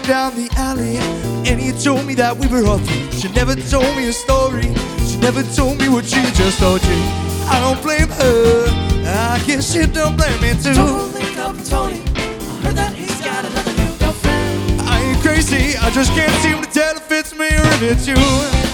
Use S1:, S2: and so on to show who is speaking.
S1: walked down the alley and he told me that we were all through. She never told me a story, she never told me what she just told you. I don't blame her, I guess you don't blame me too.
S2: Don't link up with Tony, I heard that he's got another new girlfriend.
S1: I ain't crazy, I just can't seem to tell if it's me or if it's you.